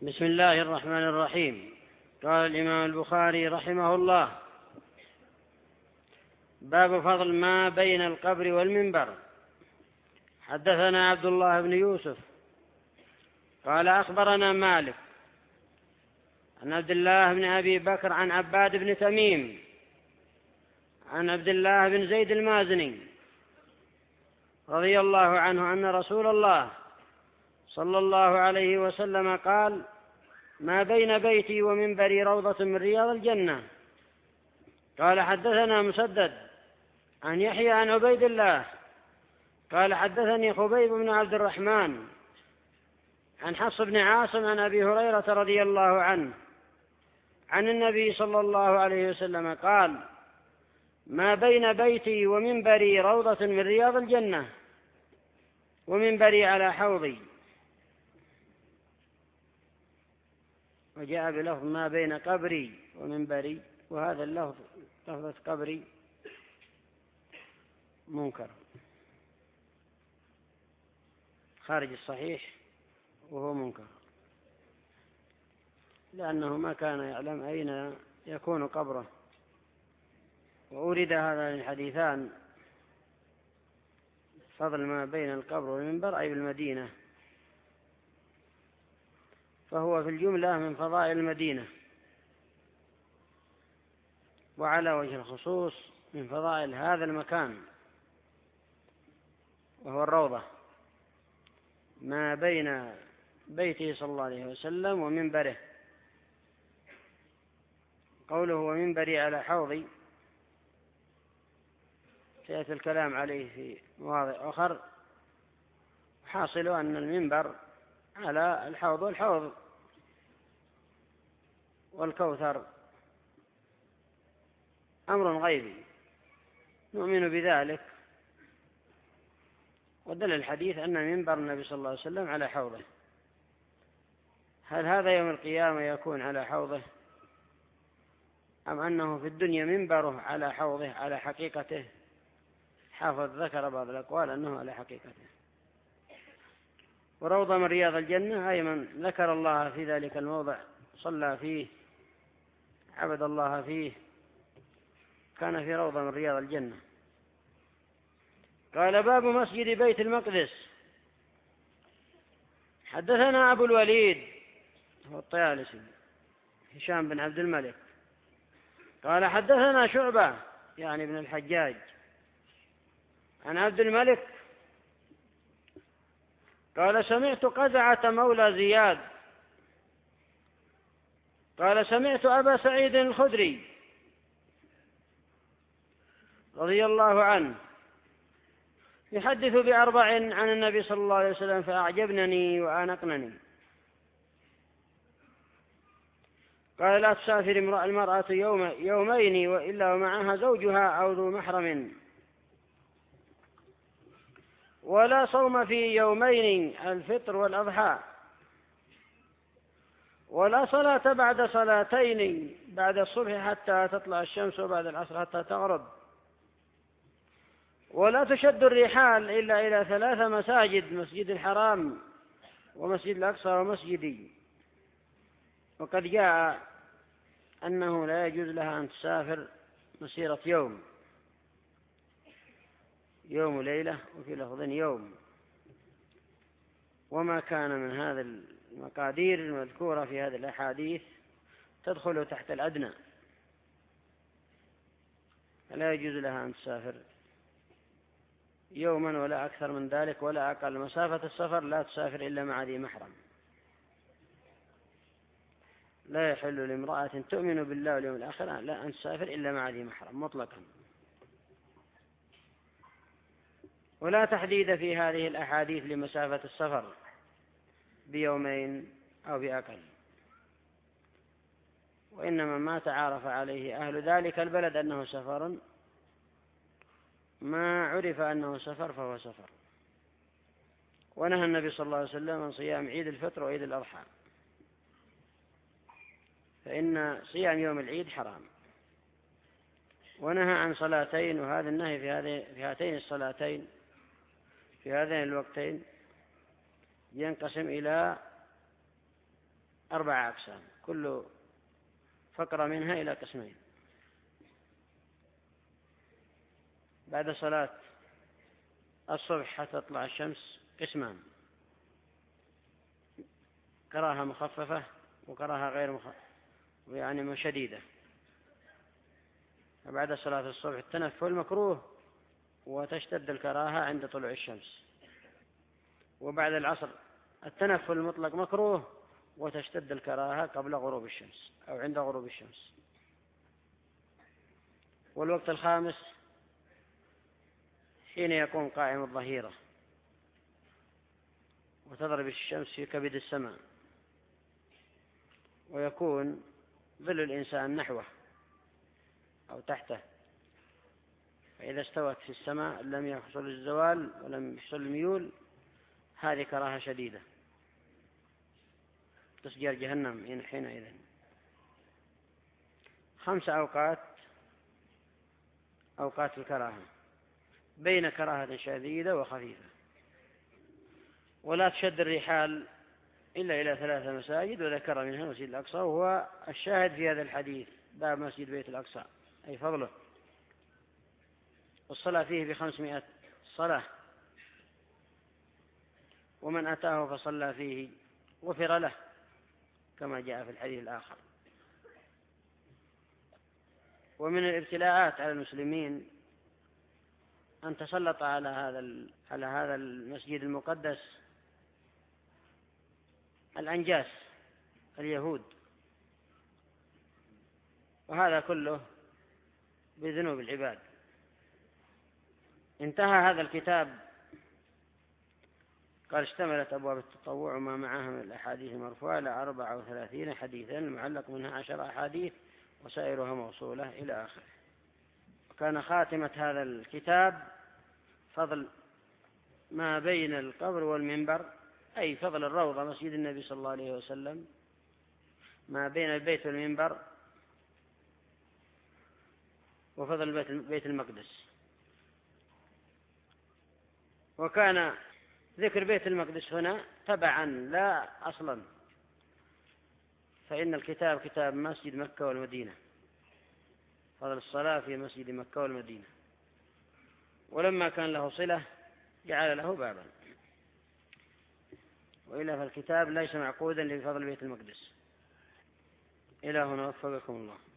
بسم الله الرحمن الرحيم. قال الإمام البخاري رحمه الله: باب فضل ما بين القبر والمنبر. حدثنا عبد الله بن يوسف قال أخبرنا مالك عن عبد الله بن أبي بكر عن عباد بن تميم عن عبد الله بن زيد المازني رضي الله عنه أن رسول الله صلى الله عليه وسلم قال: ما بين بيتي ومنبري روضة من رياض الجنة. قال: حدثنا مسدد عن يحيى عن عبيد الله قال: حدثني خبيب بن عبد الرحمن عن حفص بن عاصم عن أبي هريرة رضي الله عنه عن النبي صلى الله عليه وسلم قال: ما بين بيتي ومنبري روضة من رياض الجنة ومنبري على حوضي. وجاء بلفظ ما بين قبري ومنبري، وهذا اللفظ لفظة قبري منكر خارج الصحيح، وهو منكر لأنه ما كان يعلم أين يكون قبره. وأورد هذا الحديثان فضل ما بين القبر والمنبر أي بالمدينة، فهو في الجملة من فضائل المدينة، وعلى وجه الخصوص من فضائل هذا المكان وهو الروضة، ما بين بيته صلى الله عليه وسلم ومنبره. قوله ومنبري على حوضي سيأتي الكلام عليه في مواضع أخر. حاصل أن المنبر على الحوض، والحوض والكوثر أمر غيبي نؤمن بذلك، ودل الحديث أن منبر النبي صلى الله عليه وسلم على حوضه. هل هذا يوم القيامة يكون على حوضه، أم أنه في الدنيا منبره على حوضه على حقيقته؟ حافظ ذكر بعض الأقوال أنه على حقيقته. وروضة من رياض الجنة أي من ذكر الله في ذلك الموضع، صلى فيه، عبد الله فيه، كان في روضة من رياض الجنة. قال: باب مسجد بيت المقدس. حدثنا أبو الوليد هو الطيالسي هشام بن عبد الملك قال: حدثنا شعبة يعني ابن الحجاج عن عبد الملك قال: سمعت قزعة مولى زياد قال: سمعت أبا سعيد الخدري رضي الله عنه يحدث بأربع عن النبي صلى الله عليه وسلم فأعجبنني وآنقنني. قال: لا تسافر المرأة يومين وإلا ومعها زوجها أو ذو محرم، ولا صوم في يومين الفطر والأضحى، ولا صلاة بعد صلاتين، بعد الصبح حتى تطلع الشمس وبعد العصر حتى تغرب، ولا تشد الرحال إلا إلى 3 مساجد: مسجد الحرام ومسجد الأقصى ومسجدي. وقد جاء أنه لا يجوز لها أن تسافر مسيرة يوم وليلة، وفي لفظ يوم. وما كان من هذا المقادير المذكورة في هذه الأحاديث تدخل تحت الأدنى، فلا يجوز لها أن تسافر يوما ولا أكثر من ذلك ولا أقل. مسافة السفر لا تسافر إلا مع ذي محرم. لا يحل لامرأة تؤمن بالله واليوم الآخر لا أن تسافر إلا مع ذي محرم مطلقا. ولا تحديد في هذه الأحاديث لمسافة السفر بيومين أو بأقل، وإنما ما تعارف عليه أهل ذلك البلد أنه سفر، ما عرف أنه سفر فهو سفر. ونهى النبي صلى الله عليه وسلم عن صيام عيد الفطر وعيد الأضحى، فإن صيام يوم العيد حرام. ونهى عن صلاتين، وهذا النهي في هاتين الصلاتين في هذين الوقتين ينقسم إلى 4 أقسام، كل فقرة منها إلى قسمين. بعد صلاة الصبح حتى تطلع الشمس قسمان: كراهة مخففة وكراهة غير مخففة، يعني شديدة. وبعد صلاة الصبح التنفل مكروه وتشتد الكراهة عند طلوع الشمس. وبعد العصر التنفل المطلق مكروه وتشتد الكراهة قبل غروب الشمس أو عند غروب الشمس. والوقت الخامس حين يقوم قائم الظهيرة وتضرب الشمس في كبد السماء ويكون ظل الإنسان نحوه أو تحته، فإذا استوت في السماء لم يحصل الزوال ولم يحصل الميول، هذه كراهة شديدة تسجير جهنم حينئذ. 5 أوقات الكراهة بين كراهة شديدة وخفيفة. ولا تشد الرحال إلا إلى 3 مساجد، وذكر منها المسجد الأقصى، وهو الشاهد في هذا الحديث، باب مسجد بيت الأقصى أي فضله. والصلاة فيه ب500 صلاة، ومن أتاه فصلى فيه غفر له كما جاء في الحديث الآخر. ومن الابتلاءات على المسلمين أن تسلط على هذا المسجد المقدس الأنجاس اليهود، وهذا كله بذنوب العباد. انتهى هذا الكتاب، قال اشتملت أبواب التطوع وما معها من الأحاديث المرفوعة على 34 حديثا، المعلق منها 10 أحاديث وسائرها موصولة إلى آخره. وكان خاتمة هذا الكتاب فضل ما بين القبر والمنبر، أي فضل الروضة مسجد النبي صلى الله عليه وسلم، ما بين البيت والمنبر، وفضل بيت المقدس. وكان ذكر بيت المقدس هنا تبعا لا أصلا، فإن الكتاب كتاب مسجد مكة والمدينة، فضل الصلاة في مسجد مكة والمدينة، ولما كان له صلة جعل له بابا، وإلا فالكتاب ليس معقودا لفضل بيت المقدس. إلى هنا وفقكم الله.